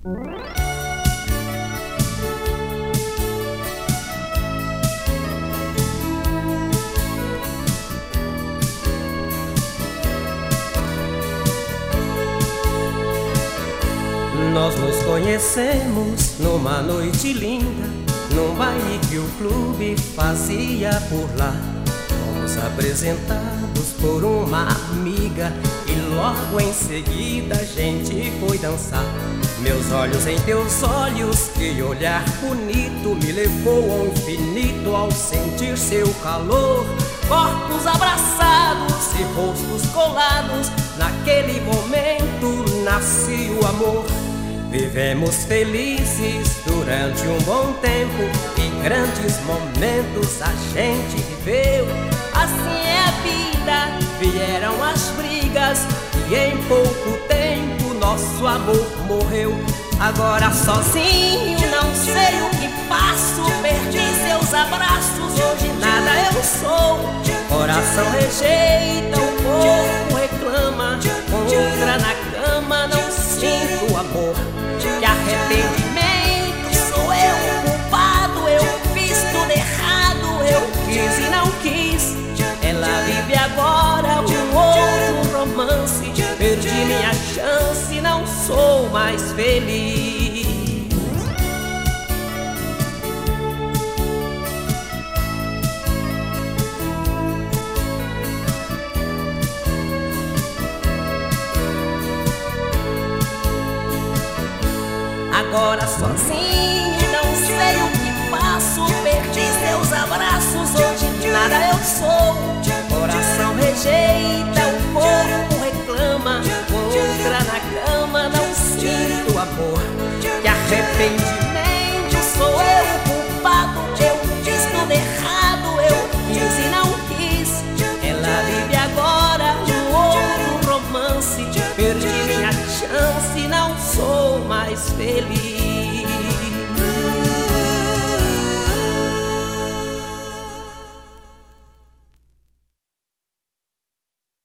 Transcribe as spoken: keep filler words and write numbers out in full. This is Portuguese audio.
Nós nos conhecemos numa noite linda, num baile que o clube fazia por lá. Fomos apresentados por uma amiga e logo em seguida a gente foi dançar. Meus olhos em teus olhos, que olhar bonito, me levou ao infinito ao sentir seu calor. Corpos abraçados e rostos colados, naquele momento nasce o amor. Vivemos felizes durante um bom tempo e grandes momentos a gente viveu. Assim é a vida, vieram as brigas e em pouco tempo nosso amor morreu. Agora sozinho não sei o que faço, perdi seus abraços, hoje nada eu sou. Coração rejeita, o corpo reclama, contra na cama não sinto amor. Que arrependimento, sou eu o culpado, eu fiz tudo errado, eu quis e não quis. Ela vive agora um outro romance, perdi minha chance, não sou mais feliz. Agora sozinho não sei o que faço, perdi seus abraços, hoje nada eu sou. Coração rejeita, o corpo reclama, contra na cama não sinto amor. Que arrependimento, sou eu o culpado, eu fiz tudo errado, eu quis e não quis. Ela vive agora um outro romance, perdi minha chance, não sou mais feliz.